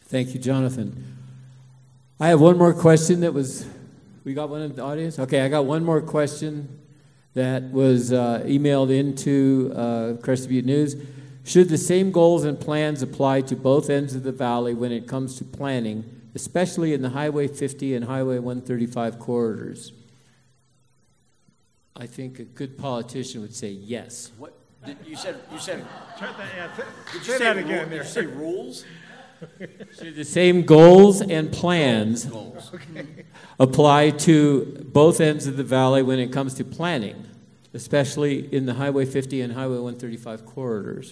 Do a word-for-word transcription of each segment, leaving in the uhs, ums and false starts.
Thank you, Jonathan. I have one more question that was, we got one in the audience? Okay, I got one more question that was uh, emailed into uh, Crested Butte News. Should the same goals and plans apply to both ends of the valley when it comes to planning, especially in the Highway fifty and Highway one thirty-five corridors? I think a good politician would say yes. What did you said? You said. Try that, yeah, th- Did you say say that ru- again Did there. you say rules? Should the same goals and plans Goals. apply to both ends of the valley when it comes to planning, especially in the Highway fifty and Highway one thirty-five corridors?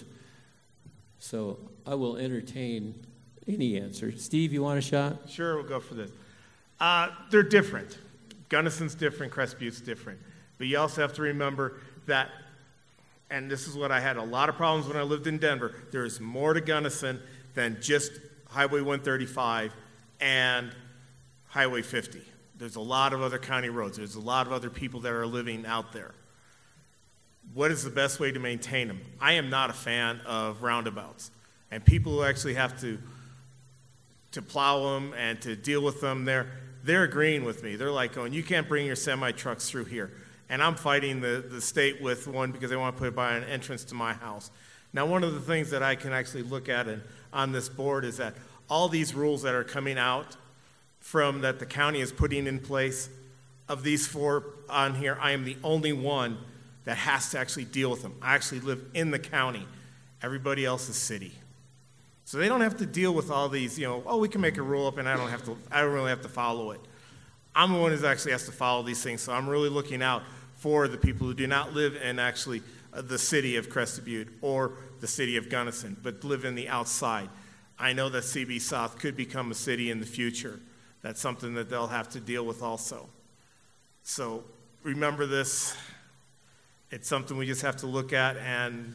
So I will entertain any answer. Steve, you want a shot? Sure, we'll go for this. Uh, they're different. Gunnison's different, Crested Butte's different. But you also have to remember that, and this is what I had a lot of problems when I lived in Denver, there is more to Gunnison than just Highway one thirty-five and Highway fifty. There's a lot of other county roads. There's a lot of other people that are living out there. What is the best way to maintain them? I am not a fan of roundabouts. And people who actually have to to plow them and to deal with them, they're, they're agreeing with me. They're like going, you can't bring your semi-trucks through here. And I'm fighting the, the state with one because they want to put it by an entrance to my house. Now, one of the things that I can actually look at and, on this board is that all these rules that are coming out from that the county is putting in place, of these four on here, I am the only one that has to actually deal with them. I actually live in the county. Everybody else is city. So they don't have to deal with all these, you know, oh, we can make a rule up and I don't have to, I don't really have to follow it. I'm the one who actually has to follow these things, so I'm really looking out for the people who do not live in actually uh, the city of Crested Butte or the city of Gunnison, but live in the outside. I know that C B South could become a city in the future. That's something that they'll have to deal with also. So remember this. It's something we just have to look at and...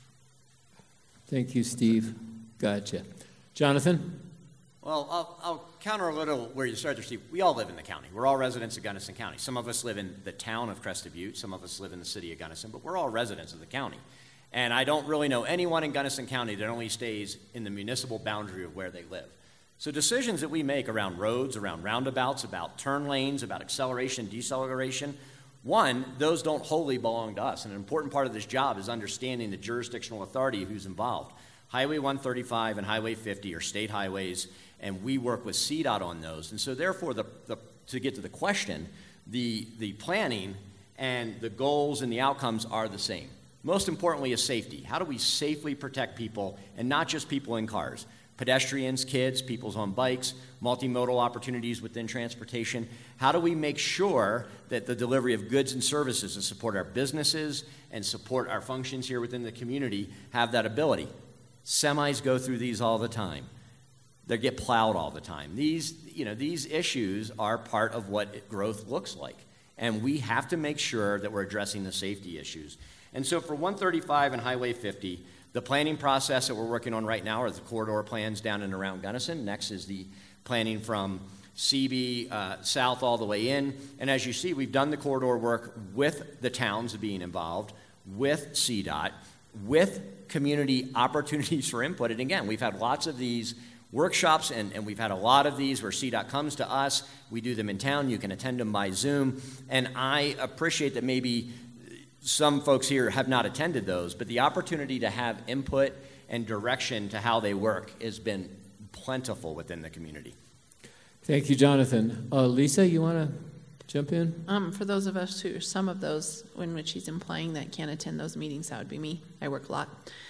Thank you, Steve. Gotcha. Jonathan? Well, I'll, I'll counter a little where you started there, Steve. We all live in the county. We're all residents of Gunnison County. Some of us live in the town of Crested Butte. Some of us live in the city of Gunnison, but we're all residents of the county. And I don't really know anyone in Gunnison County that only stays in the municipal boundary of where they live. So decisions that we make around roads, around roundabouts, about turn lanes, about acceleration, deceleration, one, those don't wholly belong to us. And an important part of this job is understanding the jurisdictional authority of who's involved. Highway one thirty-five and Highway fifty are state highways, and we work with C DOT on those. And so therefore, the, the, to get to the question, the, the planning and the goals and the outcomes are the same. Most importantly is safety. How do we safely protect people, and not just people in cars? Pedestrians, kids, people on bikes, multimodal opportunities within transportation. How do we make sure that the delivery of goods and services to support our businesses and support our functions here within the community have that ability? Semis go through these all the time. They get plowed all the time. These, you know, these issues are part of what growth looks like. And we have to make sure that we're addressing the safety issues. And so for one thirty-five and Highway fifty, the planning process that we're working on right now are the corridor plans down and around Gunnison. Next is the planning from C B uh, south all the way in. And as you see, we've done the corridor work with the towns being involved, with C DOT, with community opportunities for input. And again, we've had lots of these workshops, and, and we've had a lot of these where C DOT comes to us. We do them in town. You can attend them by Zoom. And I appreciate that maybe some folks here have not attended those, but the opportunity to have input and direction to how they work has been plentiful within the community. Thank you, Jonathan. Uh, Lisa, you want to jump in? Um, for those of us who, some of those in which he's implying that can't attend those meetings, that would be me. I work a lot.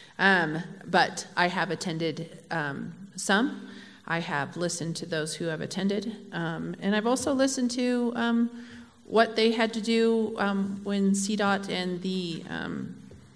Um, but I have attended um, some. I have listened to those who have attended. Um, and I've also listened to um, what they had to do um, when C DOT and the um,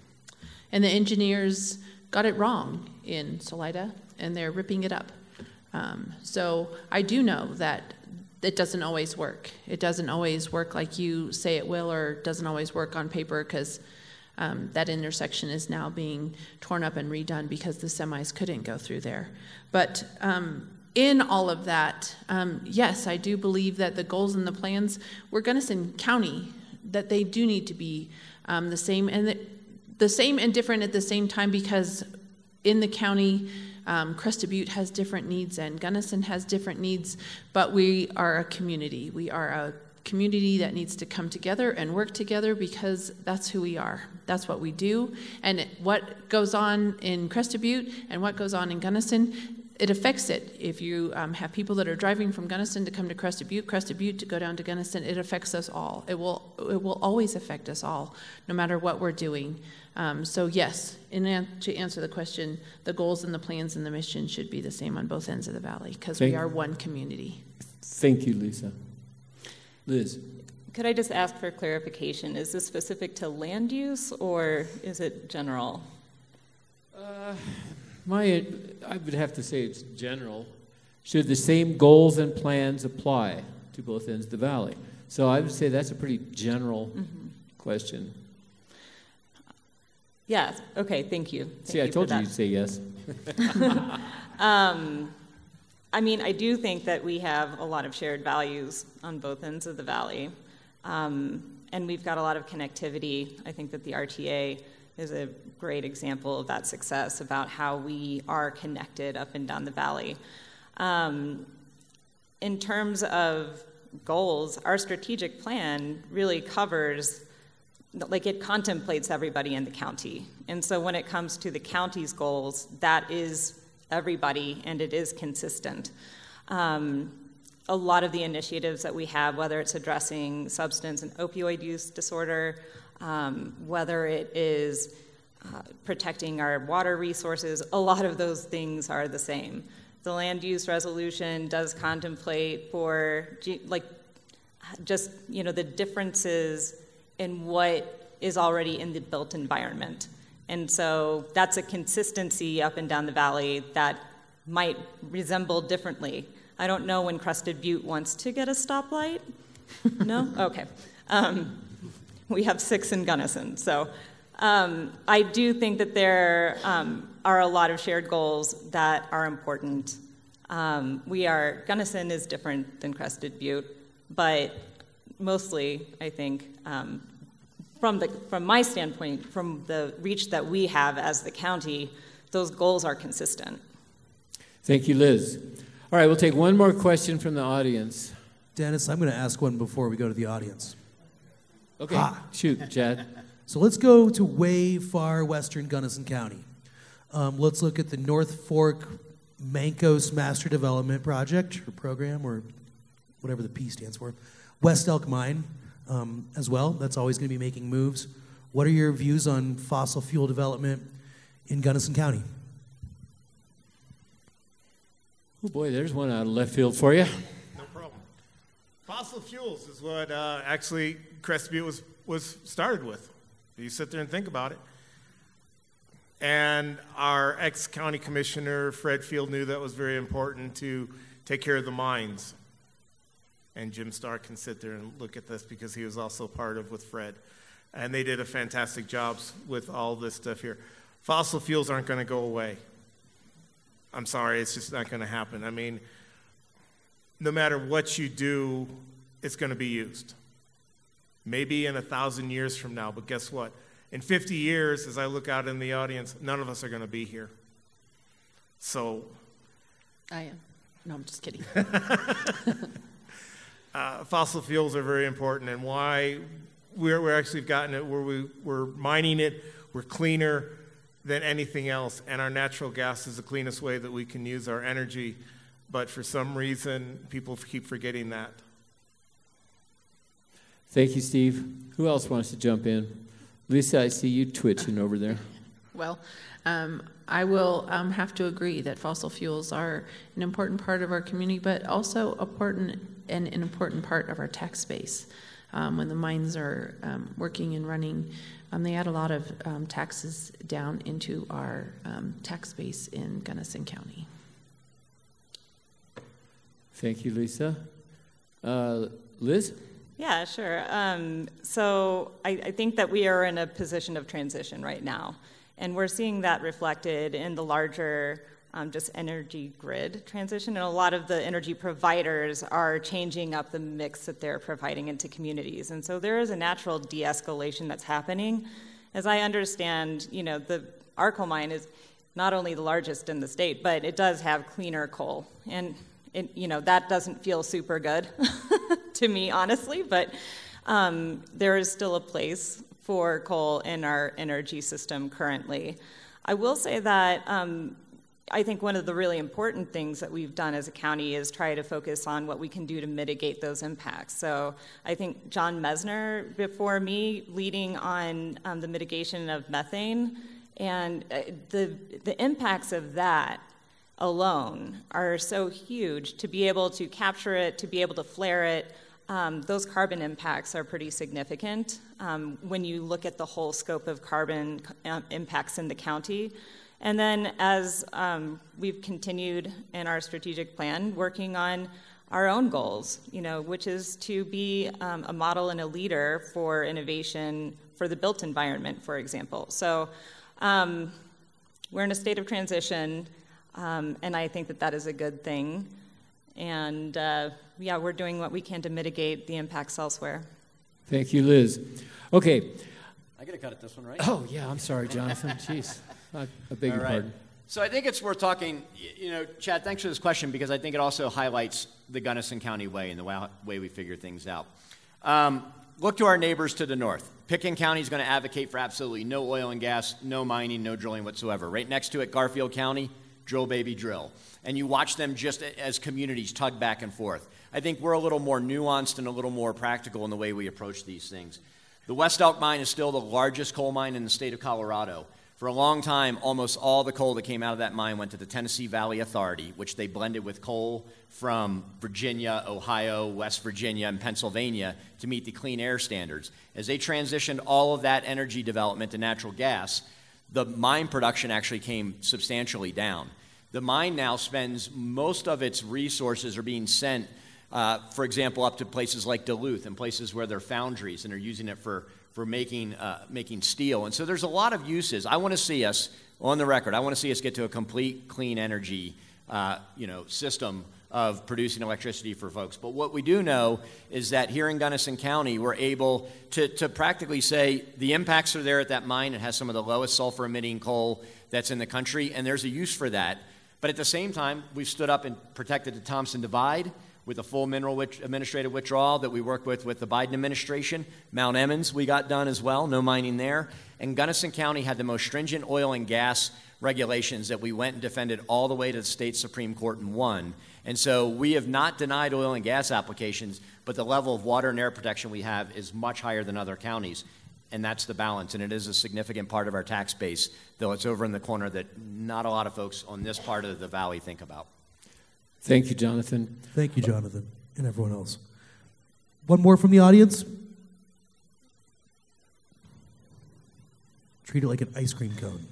and the engineers got it wrong in Salida, and they're ripping it up. Um, so I do know that it doesn't always work. It doesn't always work like you say it will, or doesn't always work on paper, because um, that intersection is now being torn up and redone because the semis couldn't go through there. But um, in all of that, um, yes, I do believe that the goals and the plans were Gunnison County, that they do need to be um, the same, and the, the same and different at the same time, because in the county, Um, Crested Butte has different needs, and Gunnison has different needs, but we are a community. We are a community that needs to come together and work together because that's who we are. That's what we do. And what goes on in Crested Butte and what goes on in Gunnison, it affects it. If you um, have people that are driving from Gunnison to come to Crested Butte, Crested Butte to go down to Gunnison, it affects us all. It will it will always affect us all, no matter what we're doing. Um, so yes, in an- to answer the question, the goals and the plans and the mission should be the same on both ends of the valley because we are one community. Thank you, Lisa. Liz? Could I just ask for clarification? Is this specific to land use or is it general? Uh, my, I would have to say it's general. Should the same goals and plans apply to both ends of the valley? So I would say that's a pretty general mm-hmm. question. Yes. Okay. Thank you. Thank See, you I told you you'd say yes. um, I mean, I do think that we have a lot of shared values on both ends of the valley, um, and we've got a lot of connectivity. I think that the R T A is a great example of that success, about how we are connected up and down the valley. Um, in terms of goals, our strategic plan really covers, like it contemplates everybody in the county. And so when it comes to the county's goals, that is everybody, and it is consistent. Um, a lot of the initiatives that we have, whether it's addressing substance and opioid use disorder, um, whether it is uh, protecting our water resources, a lot of those things are the same. The land use resolution does contemplate for, like, just, you know, the differences in what is already in the built environment. And so that's a consistency up and down the valley that might resemble differently. I don't know when Crested Butte wants to get a stoplight. No? Okay. Um, we have six in Gunnison. So um, I do think that there um, are a lot of shared goals that are important. Um, we are, Gunnison is different than Crested Butte, but mostly, I think, um, From the from my standpoint, from the reach that we have as the county, those goals are consistent. Thank you, Liz. All right, we'll take one more question from the audience. Dennis, I'm going to ask one before we go to the audience. Okay, Ha. shoot, Chad. So let's go to way far western Gunnison County. Um, let's look at the North Fork Mancos Master Development Project, or program, or whatever the P stands for. West Elk Mine. Um, as well, that's always going to be making moves. What are your views on fossil fuel development in Gunnison County? Oh boy, there's one out of left field for you. No problem. Fossil fuels is what uh, actually Crested Butte was, was started with. You sit there and think about it. And our ex-county commissioner, Fred Field, knew that was very important to take care of the mines. And Jim Stark can sit there and look at this because he was also part of with Fred. And they did a fantastic job with all this stuff here. Fossil fuels aren't going to go away. I'm sorry, it's just not going to happen. I mean, no matter what you do, it's going to be used. Maybe in a thousand years from now, but guess what? In fifty years, as I look out in the audience, none of us are going to be here. So. I am. No, I'm just kidding. Uh, fossil fuels are very important, and why we're, we're actually gotten it where we, we're mining it, we're cleaner than anything else, and our natural gas is the cleanest way that we can use our energy, but for some reason, people keep forgetting that. Thank you, Steve. Who else wants to jump in? Lisa, I see you twitching over there. Well, um, I will um, have to agree that fossil fuels are an important part of our community, but also important and an important part of our tax base. Um, when the mines are um, working and running, um, they add a lot of um, taxes down into our um, tax base in Gunnison County. Thank you, Lisa. Uh, Liz? Yeah, sure. Um, so I, I think that we are in a position of transition right now. And we're seeing that reflected in the larger um, just energy grid transition. And a lot of the energy providers are changing up the mix that they're providing into communities. And so there is a natural de-escalation that's happening. As I understand, you know, the Arco mine is, not only the largest in the state, but it does have cleaner coal. And it, you know, that doesn't feel super good to me, honestly, but um, there is still a place for coal in our energy system currently. I will say that um, I think one of the really important things that we've done as a county is try to focus on what we can do to mitigate those impacts. So I think John Mesner, before me, leading on um, the mitigation of methane, and uh, the the impacts of that alone are so huge. To be able to capture it, to be able to flare it, um, those carbon impacts are pretty significant um, when you look at the whole scope of carbon um, impacts in the county. And then as um, we've continued in our strategic plan, working on our own goals, you know, which is to be um, a model and a leader for innovation for the built environment, for example. So um, we're in a state of transition, um, and I think that that is a good thing. And uh, yeah, we're doing what we can to mitigate the impacts elsewhere. Thank you, Liz. Okay. I gotta cut it this one, right? Oh, yeah, I'm sorry, Jonathan. Jeez. I, I beg All your right. pardon. So I think it's worth talking, y- you know, Chad, thanks for this question because I think it also highlights the Gunnison County way and the way, way we figure things out. Um, look to our neighbors to the north. Picken County is going to advocate for absolutely no oil and gas, no mining, no drilling whatsoever. Right next to it, Garfield County, drill, baby, drill. And you watch them just as communities tug back and forth. I think we're a little more nuanced and a little more practical in the way we approach these things. The West Elk Mine is still the largest coal mine in the state of Colorado. For a long time, almost all the coal that came out of that mine went to the Tennessee Valley Authority, which they blended with coal from Virginia, Ohio, West Virginia, and Pennsylvania to meet the clean air standards. As they transitioned all of that energy development to natural gas, the mine production actually came substantially down. The mine now spends most of its resources are being sent, uh, for example, up to places like Duluth and places where they're foundries and are using it for for making uh, making steel. And so there's a lot of uses. I want to see us, on the record, I want to see us get to a complete clean energy uh, you know, system of producing electricity for folks. But what we do know is that here in Gunnison County, we're able to, to practically say the impacts are there at that mine. It has some of the lowest sulfur emitting coal that's in the country, and there's a use for that. But at the same time, we've stood up and protected the Thompson Divide with a full mineral wit- administrative withdrawal that we worked with with the Biden administration. Mount Emmons we got done as well, no mining there. And Gunnison County had the most stringent oil and gas regulations that we went and defended all the way to the state Supreme Court and won. And so we have not denied oil and gas applications, but the level of water and air protection we have is much higher than other counties. And that's the balance, and it is a significant part of our tax base, though it's over in the corner that not a lot of folks on this part of the valley think about. Thank you, Jonathan. Thank you, Jonathan, and everyone else. One more from the audience. Treat it like an ice cream cone.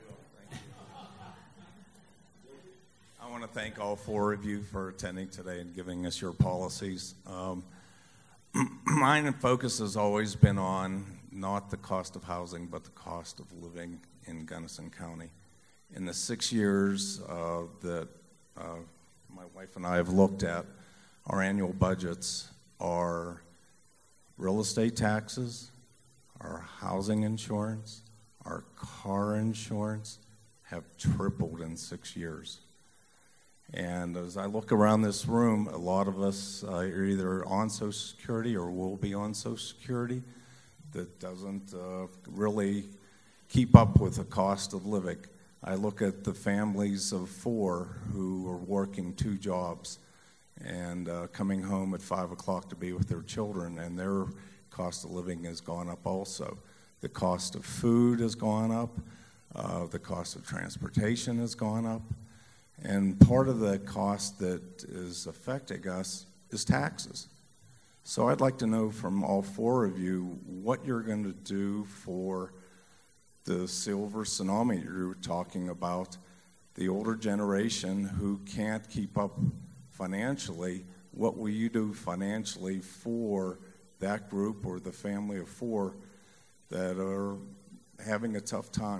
I want to thank all four of you for attending today and giving us your policies. Um, mine focus has always been on not the cost of housing, but the cost of living in Gunnison County. In the six years uh, that uh, my wife and I have looked at our annual budgets, our real estate taxes, our housing insurance, our car insurance have tripled in six years. And as I look around this room, a lot of us uh, are either on Social Security or will be on Social Security that doesn't uh, really keep up with the cost of living. I look at the families of four who are working two jobs and uh, coming home at five o'clock to be with their children, and their cost of living has gone up also. The cost of food has gone up. Uh, the cost of transportation has gone up. And part of the cost that is affecting us is taxes. So I'd like to know from all four of you what you're going to do for the silver tsunami you're talking about, the older generation who can't keep up financially. What will you do financially for that group or the family of four that are having a tough time?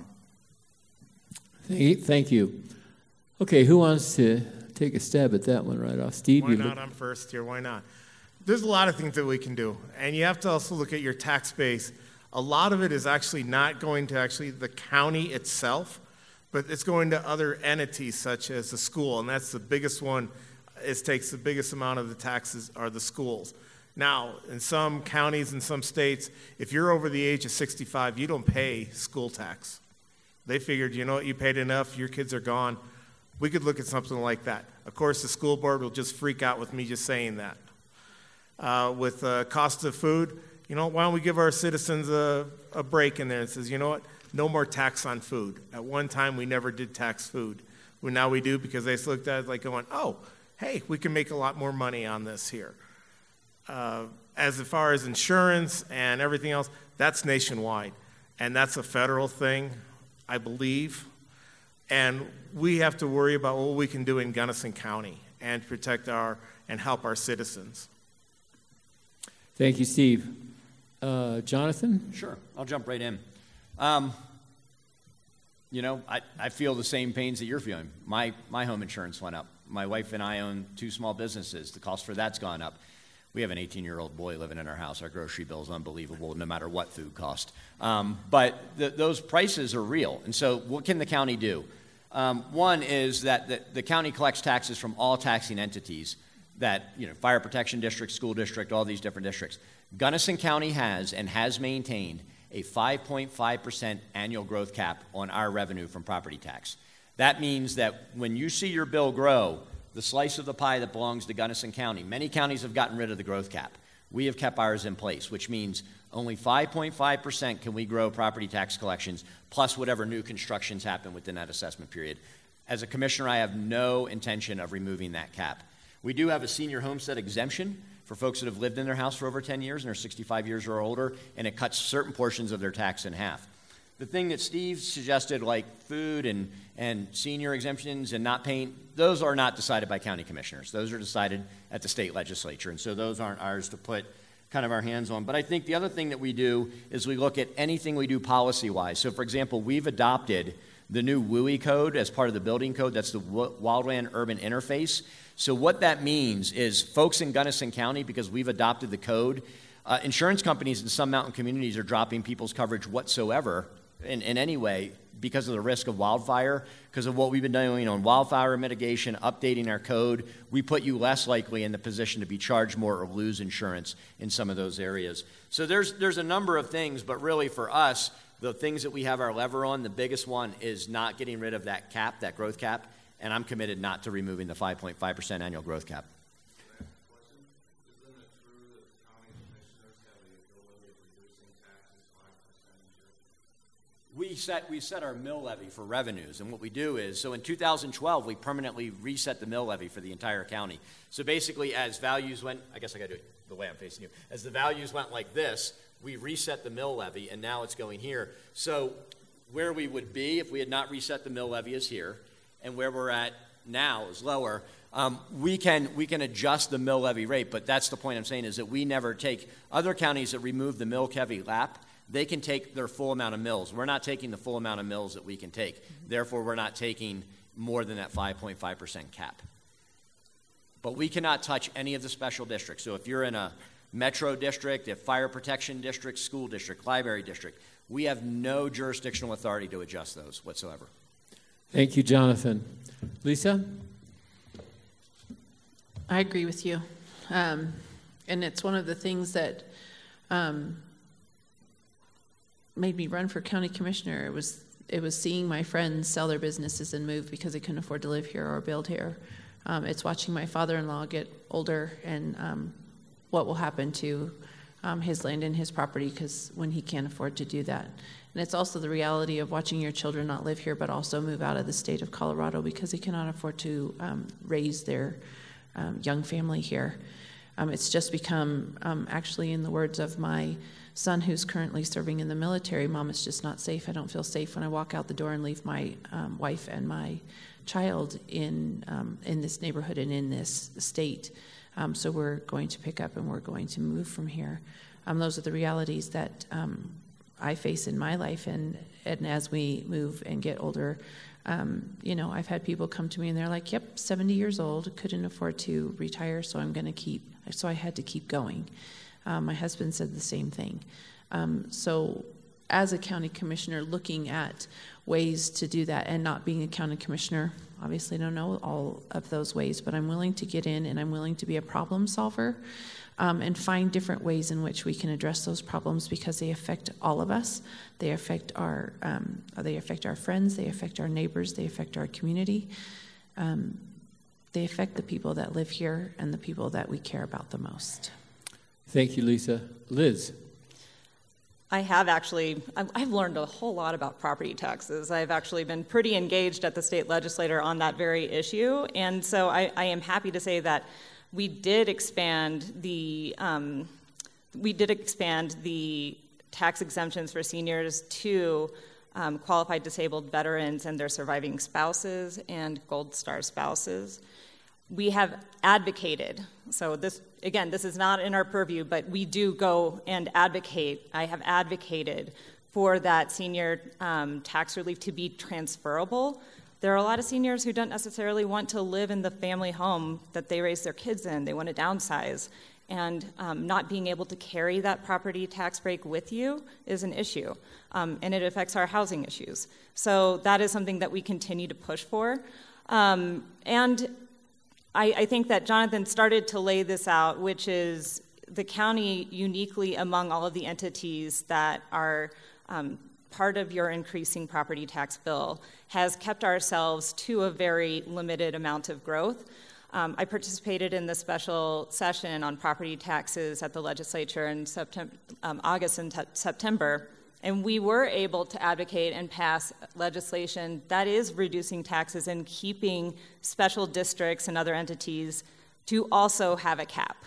Thank you. Okay, who wants to take a stab at that one right off? Steve? Why you not? look- I'm first here. Why not? There's a lot of things that we can do. And you have to also look at your tax base. A lot of it is actually not going to actually the county itself. but it's going to other entities such as the school, and that's the biggest one. It takes the biggest amount of the taxes are the schools. Now, in some counties and some states, if you're over the age of sixty-five, you don't pay school tax. They figured, you know what, you paid enough, your kids are gone. We could look at something like that. Of course, the school board will just freak out with me just saying that. Uh, with uh, cost of food, you know, why don't we give our citizens a, a break in there and says, you know what, no more tax on food. At one time, we never did tax food. Well, now we do because they looked at it like going, oh, hey, we can make a lot more money on this here. Uh, as far as insurance and everything else, that's nationwide. And that's a federal thing, I believe. And we have to worry about what we can do in Gunnison County and protect our and help our citizens. Thank you, Steve. Uh, Jonathan? Sure, I'll jump right in. Um, you know, I, I feel the same pains that you're feeling. My, my home insurance went up. My wife and I own two small businesses. The cost for that's gone up. We have an eighteen-year-old boy living in our house. Our grocery bill is unbelievable, no matter what food cost. Um, but the, those prices are real. And so what can the county do? Um, one is that the, the county collects taxes from all taxing entities that, you know, fire protection district, school district, all these different districts. Gunnison County has and has maintained a five point five percent annual growth cap on our revenue from property tax. That means that when you see your bill grow, the slice of the pie that belongs to Gunnison County, many counties have gotten rid of the growth cap. We have kept ours in place, which means only five point five percent can we grow property tax collections, plus whatever new constructions happen within that assessment period. As a commissioner, I have no intention of removing that cap. We do have a senior homestead exemption for folks that have lived in their house for over ten years and are sixty-five years or older, and it cuts certain portions of their tax in half. The thing that Steve suggested, like food and, and senior exemptions and not paying, those are not decided by county commissioners. Those are decided at the state legislature, and so those aren't ours to put kind of our hands on. But I think the other thing that we do is we look at anything we do policy-wise. So, for example, we've adopted the new W U I code as part of the building code. That's the Wildland Urban Interface. So what that means is folks in Gunnison County, because we've adopted the code, uh, insurance companies in some mountain communities are dropping people's coverage whatsoever in, in any way because of the risk of wildfire, because of what we've been doing on wildfire mitigation, updating our code. We put you less likely in the position to be charged more or lose insurance in some of those areas. So there's there's a number of things, but really for us, the things that we have our lever on, the biggest one is not getting rid of that cap, that growth cap, and I'm committed not to removing the five point five percent annual growth cap. We set, we set our mill levy for revenues, and what we do is, so in two thousand twelve, we permanently reset the mill levy for the entire county. So basically, as values went, I guess I gotta do it the way I'm facing you, as the values went like this, we reset the mill levy, and now it's going here. So where we would be if we had not reset the mill levy is here, and where we're at now is lower. Um, we can we can adjust the mill levy rate, but that's the point I'm saying is that we never take, other counties that remove the mill levy lap, they can take their full amount of mills. We're not taking the full amount of mills that we can take. Mm-hmm. Therefore, we're not taking more than that five point five percent cap. But we cannot touch any of the special districts. So if you're in a metro district, a fire protection district, school district, library district, we have no jurisdictional authority to adjust those whatsoever. Thank you, Jonathan. Lisa? I agree with you. Um, and it's one of the things that um, made me run for county commissioner. It was it was seeing my friends sell their businesses and move because they couldn't afford to live here or build here. Um, it's watching my father-in-law get older and um, what will happen to um, his land and his property because when he can't afford to do that. And it's also the reality of watching your children not live here but also move out of the state of Colorado because they cannot afford to um, raise their um, young family here. Um, it's just become, um, actually in the words of my son who's currently serving in the military, Mom, it's just not safe. I don't feel safe when I walk out the door and leave my um, wife and my child in um, in this neighborhood and in this state. Um, so we're going to pick up and we're going to move from here. Um, those are the realities that um, I face in my life, and, and as we move and get older, um, you know, I've had people come to me and they're like, yep, seventy years old, couldn't afford to retire, so I'm going to keep, so I had to keep going. Um, my husband said the same thing. Um, so as a county commissioner, looking at ways to do that, and not being a county commissioner, obviously I don't know all of those ways, but I'm willing to get in and I'm willing to be a problem solver um, and find different ways in which we can address those problems, because they affect all of us. They affect our, um, they affect our friends, they affect our neighbors, they affect our community. Um, they affect the people that live here and the people that we care about the most. Thank you, Lisa. Liz? I have actually, I've I've learned a whole lot about property taxes. I've actually been pretty engaged at the state legislature on that very issue. And so I, I am happy to say that we did expand the, um, we did expand the tax exemptions for seniors to um, qualified disabled veterans and their surviving spouses and Gold Star spouses. We have advocated, so this, again, this is not in our purview, but we do go and advocate. I have advocated for that senior um, tax relief to be transferable. There are a lot of seniors who don't necessarily want to live in the family home that they raise their kids in. They want to downsize. And um, not being able to carry that property tax break with you is an issue. Um, and it affects our housing issues. So that is something that we continue to push for. Um, and I, I think that Jonathan started to lay this out, which is the county uniquely among all of the entities that are um, part of your increasing property tax bill has kept ourselves to a very limited amount of growth. Um, I participated in the special session on property taxes at the legislature in September, um, August and t- September, and we were able to advocate and pass legislation that is reducing taxes and keeping special districts and other entities to also have a cap.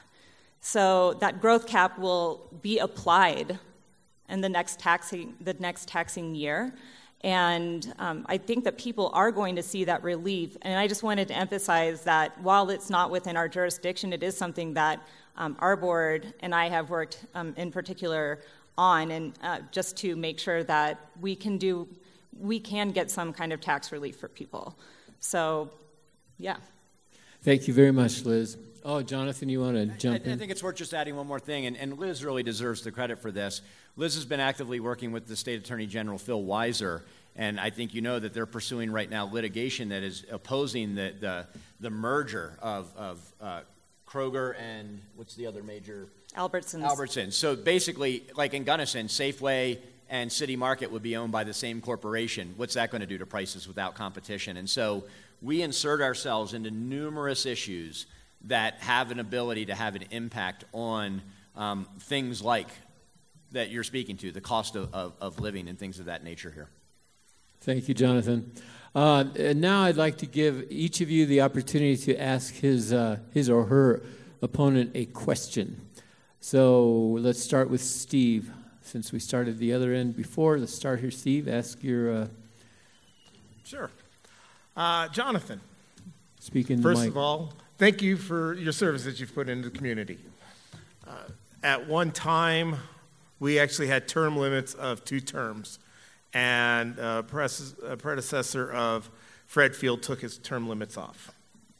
So that growth cap will be applied in the next taxing, the next taxing year. And um, I think that people are going to see that relief. And I just wanted to emphasize that while it's not within our jurisdiction, it is something that um, our board and I have worked um, in particular on, and uh, just to make sure that we can do, we can get some kind of tax relief for people. So, yeah. Thank you very much, Liz. Oh, Jonathan, you want to jump I, in? I think it's worth just adding one more thing, and, and Liz really deserves the credit for this. Liz has been actively working with the State Attorney General, Phil Weiser, and I think you know that they're pursuing right now litigation that is opposing the the, the merger of, of uh, Kroger and what's the other major? Albertsons. Albertsons. So basically, like in Gunnison, Safeway and City Market would be owned by the same corporation. What's that going to do to prices without competition? And so we insert ourselves into numerous issues that have an ability to have an impact on um, things like that you're speaking to, the cost of, of, of living and things of that nature here. Thank you, Jonathan. Uh, and now I'd like to give each of you the opportunity to ask his, uh, his or her opponent a question. So let's start with Steve. Since we started the other end before, let's start here. Steve, ask your... Uh, Sure. Uh, Jonathan, speak in the first mic. of all, thank you for your service that you've put into the community. Uh, at one time, we actually had term limits of two terms, and uh, pres- a predecessor of Fred Field took his term limits off.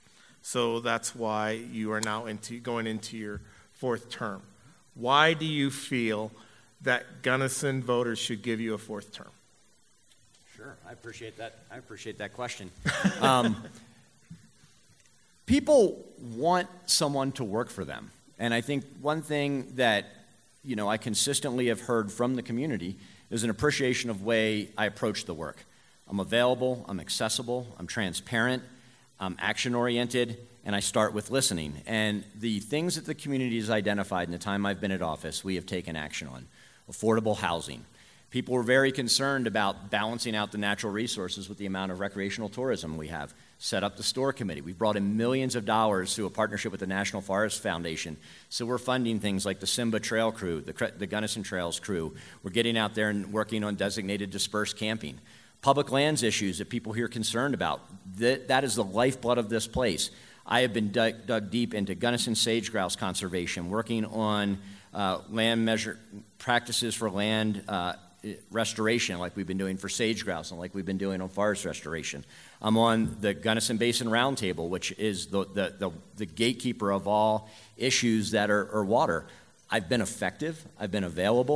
So that's why you are now into going into your fourth term. Why do you feel that Gunnison voters should give you a fourth term? Sure, I appreciate that. I appreciate that question. Um, people want someone to work for them, and I think one thing that you know I consistently have heard from the community is an appreciation of the way I approach the work. I'm available, I'm accessible, I'm transparent, I'm action-oriented, and I start with listening. And the things that the community has identified in the time I've been at office, we have taken action on. Affordable housing. People were very concerned about balancing out the natural resources with the amount of recreational tourism we have. Set up the STORE Committee. We brought in millions of dollars through a partnership with the National Forest Foundation. So we're funding things like the Simba Trail Crew, the, the Gunnison Trails Crew. We're getting out there and working on designated dispersed camping. Public lands issues that people here are concerned about. That, that is the lifeblood of this place. I have been dug, dug deep into Gunnison sage grouse conservation, working on uh, land measure practices for land uh, restoration, like we've been doing for sage grouse and like we've been doing on forest restoration. I'm on the Gunnison Basin Roundtable, which is the, the, the, the gatekeeper of all issues that are, are water. I've been effective. I've been available.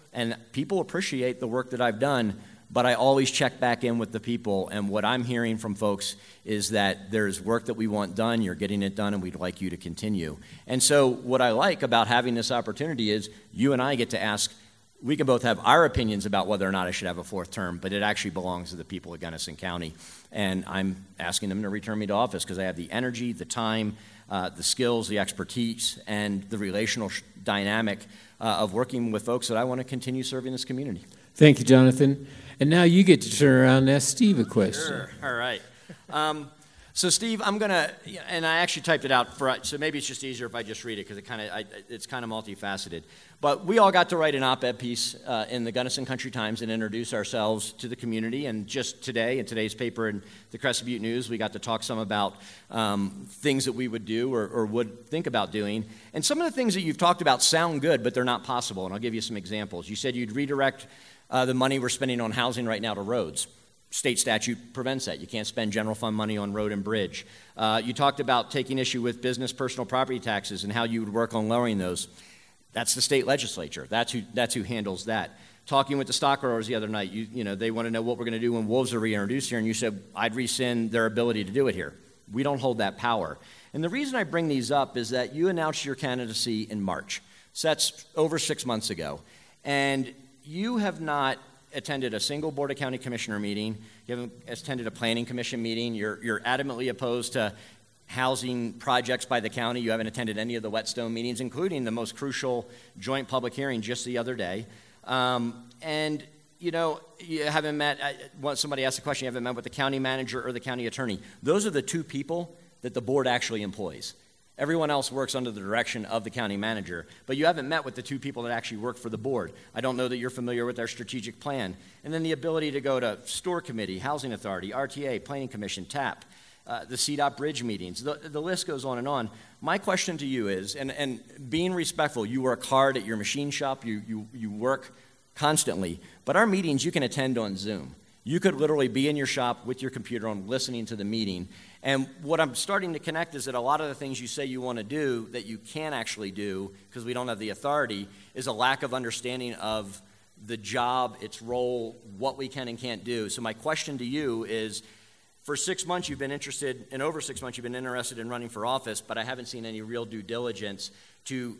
And people appreciate the work that I've done, but I always check back in with the people, and what I'm hearing from folks is that there's work that we want done, you're getting it done, and we'd like you to continue. And so what I like about having this opportunity is you and I get to ask, we can both have our opinions about whether or not I should have a fourth term, but it actually belongs to the people of Gunnison County. And I'm asking them to return me to office because I have the energy, the time, uh, the skills, the expertise, and the relational sh- dynamic uh, of working with folks that I want to continue serving this community. Thank you, Jonathan. And now you get to turn around and ask Steve a question. Sure. All right. Um, so, Steve, I'm going to, and I actually typed it out, for, so maybe it's just easier if I just read it because it kind of, it's kind of multifaceted. But we all got to write an op-ed piece uh, in the Gunnison Country Times and introduce ourselves to the community. And just today, in today's paper in the Crested Butte News, we got to talk some about um, things that we would do or, or would think about doing. And some of the things that you've talked about sound good, but they're not possible. And I'll give you some examples. You said you'd redirect uh, the money we're spending on housing right now to roads. State statute prevents that. You can't spend general fund money on road and bridge. Uh, you talked about taking issue with business personal property taxes and how you would work on lowering those. That's the state legislature. That's who, that's who handles that. Talking with the stock growers the other night, you, you know, they want to know what we're going to do when wolves are reintroduced here, and you said, I'd rescind their ability to do it here. We don't hold that power. And the reason I bring these up is that you announced your candidacy in March. So that's over six months ago. And you have not attended a single Board of County Commissioner meeting. You haven't attended a Planning Commission meeting. You're, you're adamantly opposed to housing projects by the county. You haven't attended any of the Whetstone meetings, including the most crucial joint public hearing just the other day. Um, and, you know, you haven't met, I, once somebody asked a question, you haven't met with the county manager or the county attorney. Those are the two people that the board actually employs. Everyone else works under the direction of the county manager, but you haven't met with the two people that actually work for the board. I don't know that you're familiar with their strategic plan. And then the ability to go to store committee, housing authority, R T A, planning commission, TAP, uh, the C DOT bridge meetings. The, the list goes on and on. My question to you is, and, and being respectful, you work hard at your machine shop, you, you, you work constantly, but our meetings you can attend on Zoom. You could literally be in your shop with your computer on listening to the meeting. And what I'm starting to connect is that a lot of the things you say you want to do that you can't actually do because we don't have the authority is a lack of understanding of the job, its role, what we can and can't do. So my question to you is, for six months you've been interested, in over six months you've been interested in running for office, but I haven't seen any real due diligence to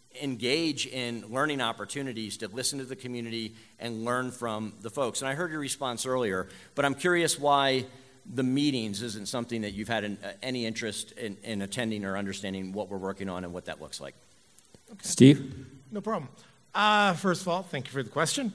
engage in learning opportunities to listen to the community and learn from the folks. And I heard your response earlier, but I'm curious why the meetings isn't something that you've had an, uh, any interest in, in attending or understanding what we're working on and what that looks like. Okay. Steve? No problem. Uh, first of all, thank you for the question.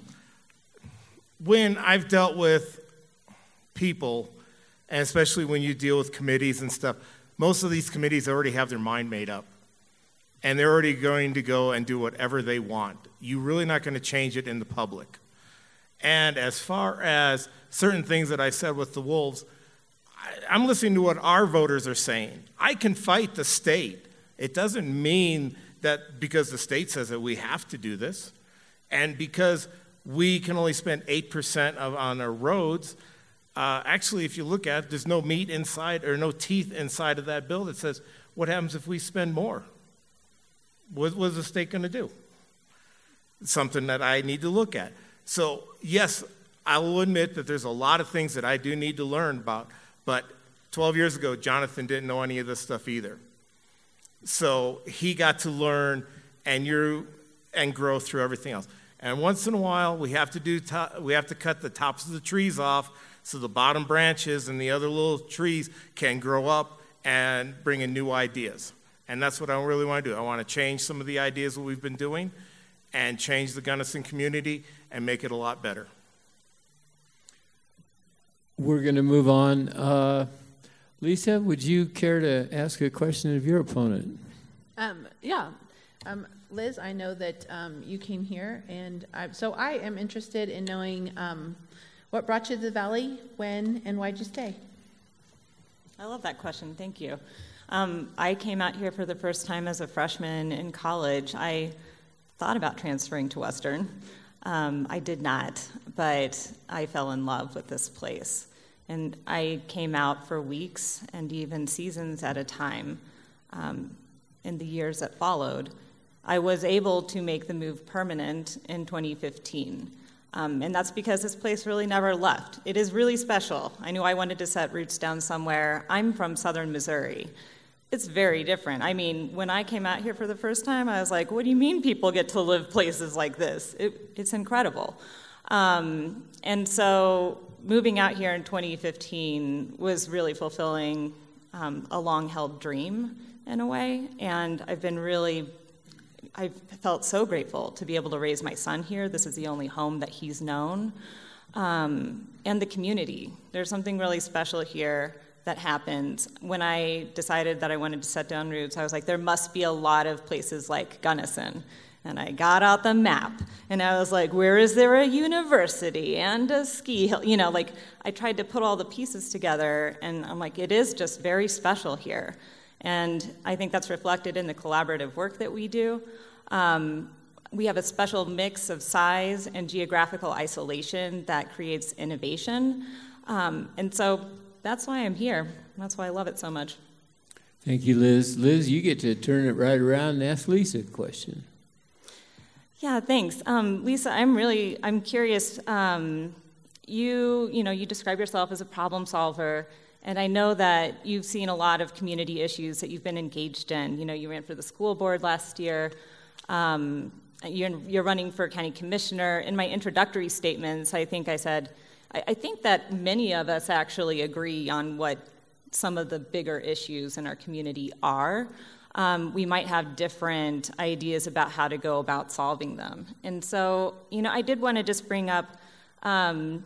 When I've dealt with people, and especially when you deal with committees and stuff, most of these committees already have their mind made up. And they're already going to go and do whatever they want. You're really not going to change it in the public. And as far as certain things that I said with the wolves, I, I'm listening to what our voters are saying. I can fight the state. It doesn't mean that because the state says that we have to do this, and because we can only spend eight percent of, on our roads, uh, actually, if you look at it, there's no meat inside or no teeth inside of that bill that says, what happens if we spend more? What, what is the state going to do? It's something that I need to look at. So, yes, I will admit that there's a lot of things that I do need to learn about, but twelve years ago, Jonathan didn't know any of this stuff either. So he got to learn and you and grow through everything else. And once in a while, we have to do to, we have to cut the tops of the trees off so the bottom branches and the other little trees can grow up and bring in new ideas. And that's what I really want to do. I want to change some of the ideas that we've been doing and change the Gunnison community and make it a lot better. We're going to move on. Uh, Lisa, would you care to ask a question of your opponent? Um, yeah. Um, Liz, I know that um, you came here, and I, so I am interested in knowing um, what brought you to the Valley, when, and why'd you stay? I love that question. Thank you. Um, I came out here for the first time as a freshman in college. I thought about transferring to Western. Um, I did not, but I fell in love with this place. And I came out for weeks and even seasons at a time um, in the years that followed. I was able to make the move permanent in twenty fifteen. Um, and that's because this place really never left. It is really special. I knew I wanted to set roots down somewhere. I'm from southern Missouri. It's very different. I mean, when I came out here for the first time, I was like, what do you mean people get to live places like this? It, it's incredible. Um, and so moving out here in twenty fifteen was really fulfilling um, a long-held dream in a way. And I've been really I felt so grateful to be able to raise my son here. This is the only home that he's known. Um, and the community. There's something really special here that happened. When I decided that I wanted to set down roots, I was like, there must be a lot of places like Gunnison. And I got out the map, and I was like, where is there a university and a ski hill? You know, like, I tried to put all the pieces together, and I'm like, it is just very special here. And I think that's reflected in the collaborative work that we do. Um, we have a special mix of size and geographical isolation that creates innovation. Um, and so that's why I'm here. That's why I love it so much. Thank you, Liz. Liz, you get to turn it right around and ask Lisa a question. Yeah, thanks. Um, Lisa, I'm really, I'm curious. Um, you, you know, you describe yourself as a problem solver. And I know that you've seen a lot of community issues that you've been engaged in. You know, you ran for the school board last year. Um, you're, you're running for county commissioner. In my introductory statements, I think I said, I, I think that many of us actually agree on what some of the bigger issues in our community are. Um, we might have different ideas about how to go about solving them. And so, you know, I did want to just bring up, um,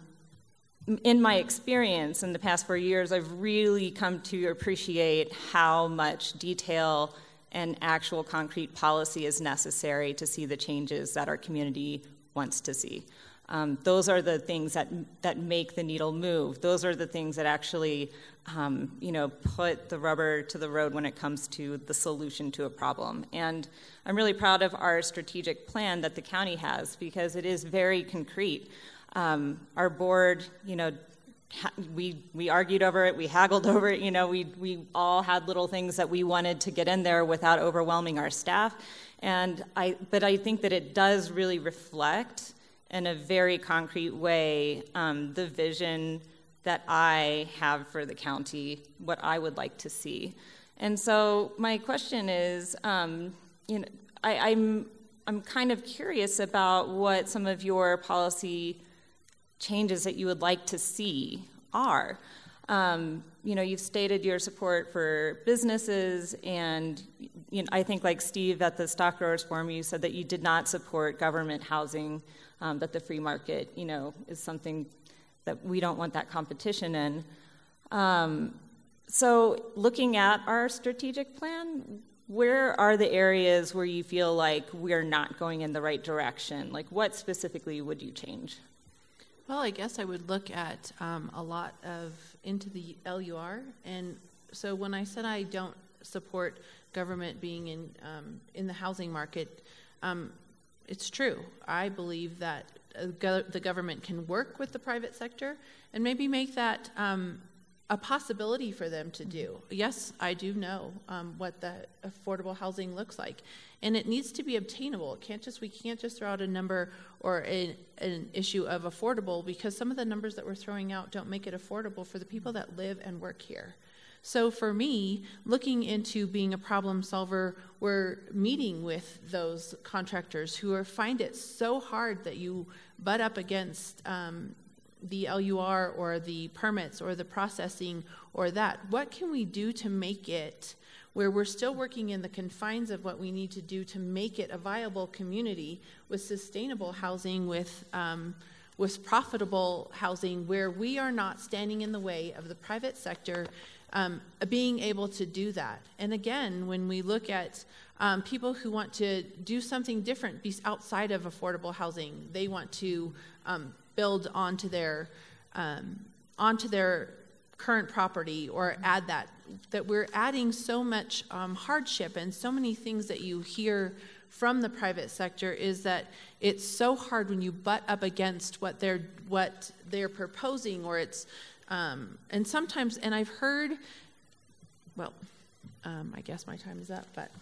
in my experience in the past four years, I've really come to appreciate how much detail and actual concrete policy is necessary to see the changes that our community wants to see. Um, those are the things that that make the needle move. Those are the things that actually, um, you know, put the rubber to the road when it comes to the solution to a problem. And I'm really proud of our strategic plan that the county has, because it is very concrete. Um, our board, you know, ha- we we argued over it, we haggled over it, you know, we we all had little things that we wanted to get in there without overwhelming our staff. And I, but I think that it does really reflect in a very concrete way um, the vision that I have for the county, what I would like to see. And so my question is, um, you know, I, I'm I'm kind of curious about what some of your policy changes that you would like to see are. Um, you know, you've stated your support for businesses, and you know, I think like Steve at the Stock Growers Forum, you said that you did not support government housing, um, that the free market, you know, is something that we don't want that competition in. Um, so looking at our strategic plan, where are the areas where you feel like we're not going in the right direction? Like, what specifically would you change? Well, I guess I would look at um, a lot of into the L U R. And so when I said I don't support government being in um, in the housing market, um, it's true. I believe that uh, go- the government can work with the private sector and maybe make that um, a possibility for them to do. Yes, I do know um, what the affordable housing looks like, and it needs to be obtainable. It can't just we can't just throw out a number or a, an issue of affordable, because some of the numbers that we're throwing out don't make it affordable for the people that live and work here. So for me, looking into being a problem solver, we're meeting with those contractors who are find it so hard that you butt up against um, the L U R or the permits or the processing or that. What can we do to make it where we're still working in the confines of what we need to do to make it a viable community with sustainable housing, with um, with profitable housing, where we are not standing in the way of the private sector um, being able to do that. And again, when we look at um, people who want to do something different outside of affordable housing, they want to um, build onto their um, onto their current property or add that, that we're adding so much um, hardship, and so many things that you hear from the private sector is that it's so hard when you butt up against what they're what they're proposing, or it's um, and sometimes, and I've heard, well, um, I guess my time is up, but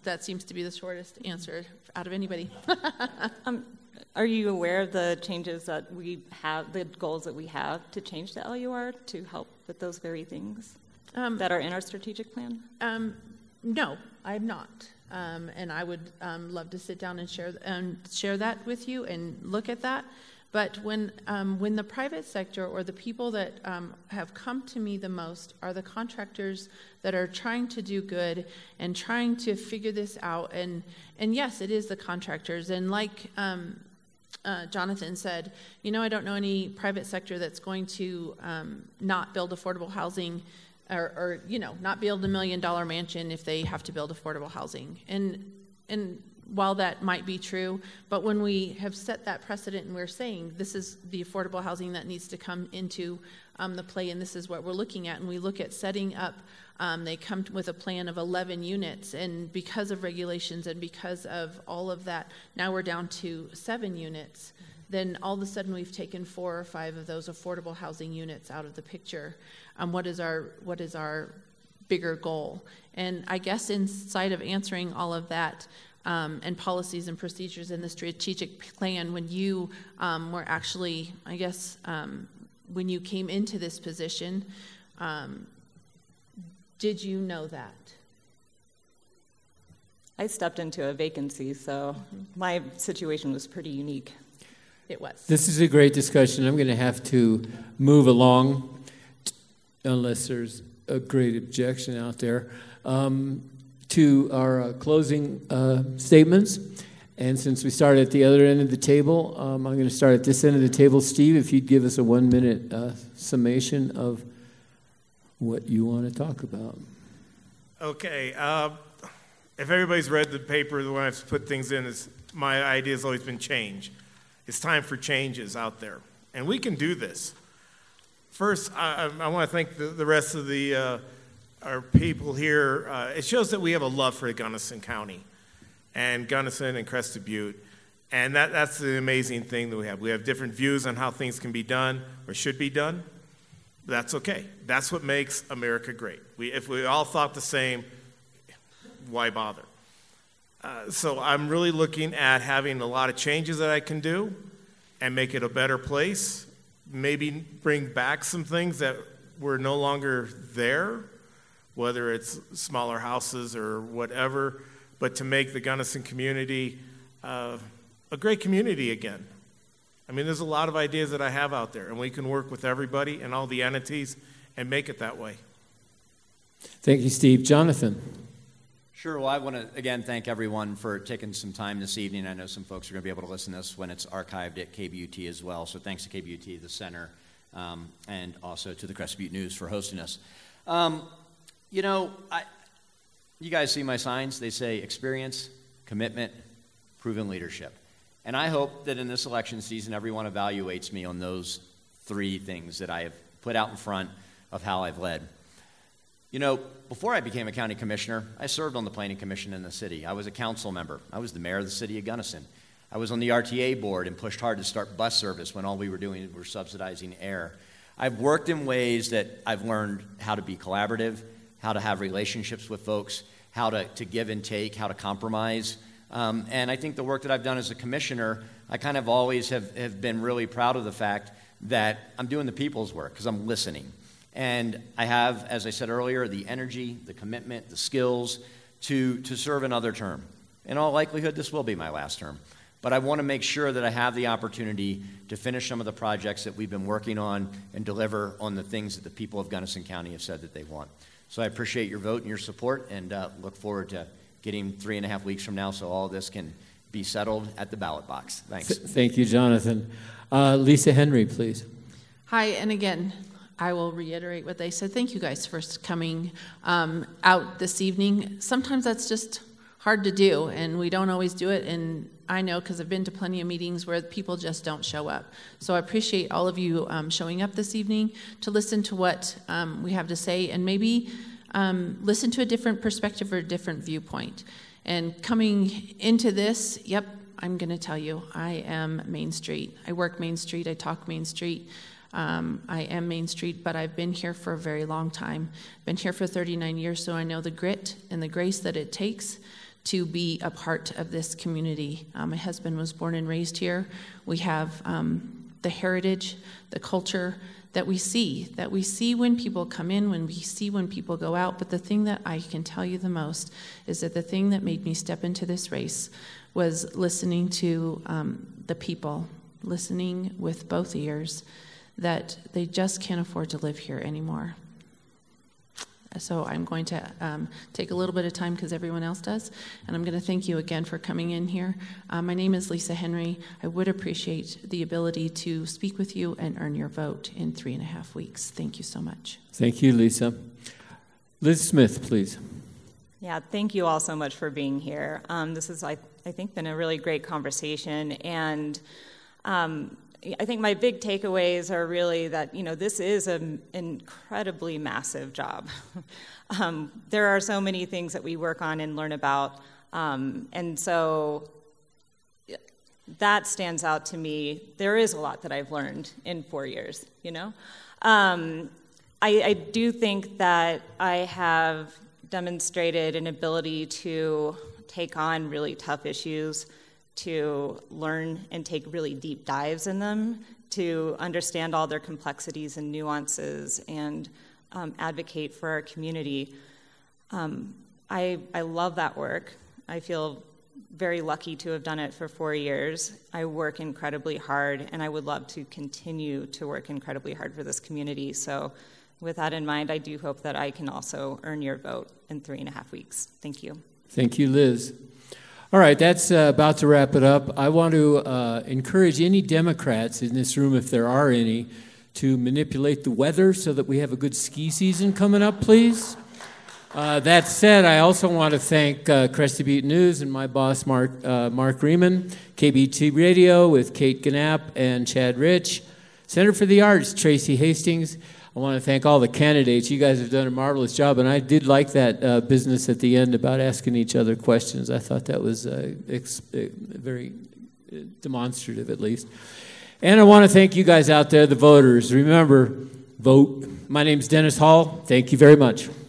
that seems to be the shortest answer out of anybody. Um, are you aware of the changes that we have, the goals that we have to change the L U R to help with those very things Um, that are in our strategic plan? Um, no, I'm not. Um, and I would um, love to sit down and share and share that with you and look at that. But when um, when the private sector or the people that um, have come to me the most are the contractors that are trying to do good and trying to figure this out. And and yes, it is the contractors. And like um, uh, Jonathan said, you know, I don't know any private sector that's going to um, not build affordable housing. Or, or, you know, not build a million dollar mansion if they have to build affordable housing. And and while that might be true, but when we have set that precedent and we're saying this is the affordable housing that needs to come into um, the play, and this is what we're looking at, and we look at setting up, um, they come with a plan of eleven units, and because of regulations and because of all of that, now we're down to seven units. Then all of a sudden we've taken four or five of those affordable housing units out of the picture. Um, what is our what is our bigger goal? And I guess inside of answering all of that um, and policies and procedures in the strategic plan, when you um, were actually, I guess, um, when you came into this position, um, did you know that? I stepped into a vacancy, so mm-hmm. my situation was pretty unique. It was. This is a great discussion. I'm going to have to move along, unless there's a great objection out there, um, to our uh, closing uh, statements. And since we started at the other end of the table, um, I'm going to start at this end of the table. Steve, if you'd give us a one-minute uh, summation of what you want to talk about. Okay. Uh, if everybody's read the paper, the way I've put things in is my idea has always been change. It's time for changes out there, and we can do this. First, I, I, I want to thank the, the rest of the uh, our people here. Uh, it shows that we have a love for Gunnison County and Gunnison and Crested Butte, and that, that's the amazing thing that we have. We have different views on how things can be done or should be done. That's okay. That's what makes America great. We, if we all thought the same, why bother? Uh, so I'm really looking at having a lot of changes that I can do and make it a better place. Maybe bring back some things that were no longer there, whether it's smaller houses or whatever, but to make the Gunnison community uh, a great community again. I mean, there's a lot of ideas that I have out there, and we can work with everybody and all the entities and make it that way. Thank you, Steve. Jonathan. Sure. Well, I want to, again, thank everyone for taking some time this evening. I know some folks are going to be able to listen to this when it's archived at K B U T as well. So thanks to K B U T, the center, um, and also to the Crested Butte News for hosting us. Um, you know, I, you guys see my signs. They say experience, commitment, proven leadership. And I hope that in this election season, everyone evaluates me on those three things that I have put out in front of how I've led. You know, before I became a county commissioner, I served on the planning commission in the city. I was a council member. I was the mayor of the city of Gunnison. I was on the R T A board and pushed hard to start bus service when all we were doing was subsidizing air. I've worked in ways that I've learned how to be collaborative, how to have relationships with folks, how to, to give and take, how to compromise. Um, and I think the work that I've done as a commissioner, I kind of always have, have been really proud of the fact that I'm doing the people's work because I'm listening. And I have, as I said earlier, the energy, the commitment, the skills to, to serve another term. In all likelihood, this will be my last term. But I want to make sure that I have the opportunity to finish some of the projects that we've been working on and deliver on the things that the people of Gunnison County have said that they want. So I appreciate your vote and your support, and uh, look forward to getting three and a half weeks from now so all of this can be settled at the ballot box. Thanks. Th- thank you, Jonathan. Uh, Lisa Henry, please. Hi, and again, I will reiterate what they said. Thank you guys for coming um, out this evening. Sometimes that's just hard to do, and we don't always do it, and I know because I've been to plenty of meetings where people just don't show up. So I appreciate all of you um, showing up this evening to listen to what um, we have to say, and maybe um, listen to a different perspective or a different viewpoint. And coming into this, yep, I'm going to tell you, I am Main Street. I work Main Street. I talk Main Street. Um, I am Main Street, but I've been here for a very long time. Been here for thirty-nine years, so I know the grit and the grace that it takes to be a part of this community. Uh, my husband was born and raised here. We have um, the heritage, the culture that we see, that we see when people come in, when we see when people go out. But the thing that I can tell you the most is that the thing that made me step into this race was listening to um, the people, listening with both ears, that they just can't afford to live here anymore. So I'm going to um, take a little bit of time because everyone else does, and I'm going to thank you again for coming in here. Uh, my name is Lisa Henry. I would appreciate the ability to speak with you and earn your vote in three and a half weeks. Thank you so much. Thank you, Lisa. Liz Smith, please. Yeah, thank you all so much for being here. Um, this has, I, I think, been a really great conversation, and um, I think my big takeaways are really that, you know, this is an incredibly massive job. um, there are so many things that we work on and learn about, um, and so that stands out to me. There is a lot that I've learned in four years, you know? Um, I, I do think that I have demonstrated an ability to take on really tough issues, to learn and take really deep dives in them, to understand all their complexities and nuances, and um, advocate for our community. Um, I, I love that work. I feel very lucky to have done it for four years. I work incredibly hard, and I would love to continue to work incredibly hard for this community. So with that in mind, I do hope that I can also earn your vote in three and a half weeks. Thank you. Thank you, Liz. All right, that's uh, about to wrap it up. I want to uh, encourage any Democrats in this room, if there are any, to manipulate the weather so that we have a good ski season coming up, please. Uh, that said, I also want to thank uh, Crested Butte News and my boss, Mark, uh, Mark Riemann, K B T Radio with Kate Ganapp and Chad Rich, Center for the Arts, Tracy Hastings. I want to thank all the candidates. You guys have done a marvelous job, and I did like that uh, business at the end about asking each other questions. I thought that was uh, ex- very demonstrative, at least. And I want to thank you guys out there, the voters. Remember, vote. My name's Dennis Hall. Thank you very much.